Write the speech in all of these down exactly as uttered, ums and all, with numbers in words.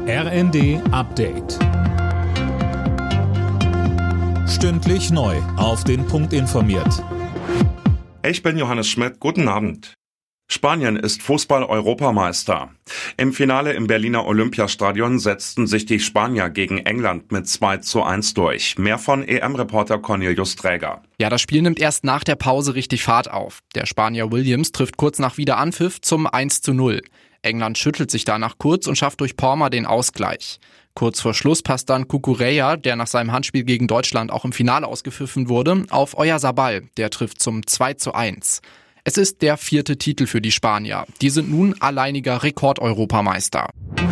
R N D Update. Stündlich neu auf den Punkt informiert. Ich bin Johannes Schmidt. Guten Abend. Spanien ist Fußball-Europameister. Im Finale im Berliner Olympiastadion setzten sich die Spanier gegen England mit zwei zu eins durch. Mehr von E M-Reporter Cornelius Träger. Ja, das Spiel nimmt erst nach der Pause richtig Fahrt auf. Der Spanier Williams trifft kurz nach Wiederanpfiff zum eins zu null. England schüttelt sich danach kurz und schafft durch Palmer den Ausgleich. Kurz vor Schluss passt dann Cucurella, der nach seinem Handspiel gegen Deutschland auch im Finale ausgepfiffen wurde, auf Oyarzabal. Der trifft zum zwei zu eins. Es ist der vierte Titel für die Spanier. Die sind nun alleiniger Rekord-Europameister.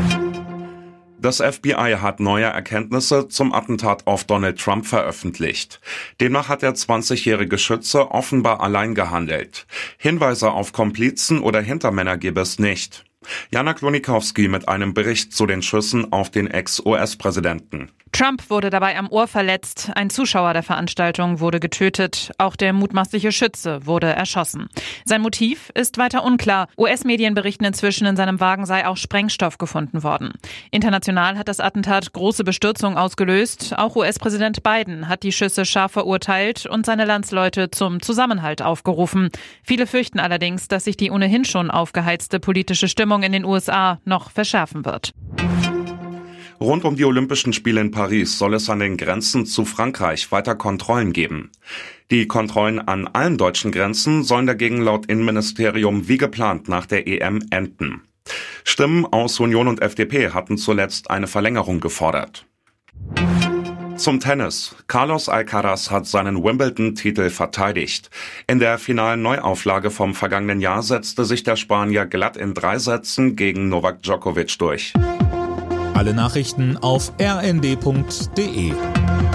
Das F B I hat neue Erkenntnisse zum Attentat auf Donald Trump veröffentlicht. Demnach hat der zwanzigjährige Schütze offenbar allein gehandelt. Hinweise auf Komplizen oder Hintermänner gebe es nicht. Jana Klonikowski mit einem Bericht zu den Schüssen auf den Ex-U S-Präsidenten. Trump wurde dabei am Ohr verletzt, ein Zuschauer der Veranstaltung wurde getötet, auch der mutmaßliche Schütze wurde erschossen. Sein Motiv ist weiter unklar. U S-Medien berichten inzwischen, in seinem Wagen sei auch Sprengstoff gefunden worden. International hat das Attentat große Bestürzung ausgelöst. Auch U S-Präsident Biden hat die Schüsse scharf verurteilt und seine Landsleute zum Zusammenhalt aufgerufen. Viele fürchten allerdings, dass sich die ohnehin schon aufgeheizte politische Stimmung in den U S A noch verschärfen wird. Rund um die Olympischen Spiele in Paris soll es an den Grenzen zu Frankreich weiter Kontrollen geben. Die Kontrollen an allen deutschen Grenzen sollen dagegen laut Innenministerium wie geplant nach der E M enden. Stimmen aus Union und F D P hatten zuletzt eine Verlängerung gefordert. Zum Tennis. Carlos Alcaraz hat seinen Wimbledon-Titel verteidigt. In der finalen Neuauflage vom vergangenen Jahr setzte sich der Spanier glatt in drei Sätzen gegen Novak Djokovic durch. Alle Nachrichten auf r n d punkt d e.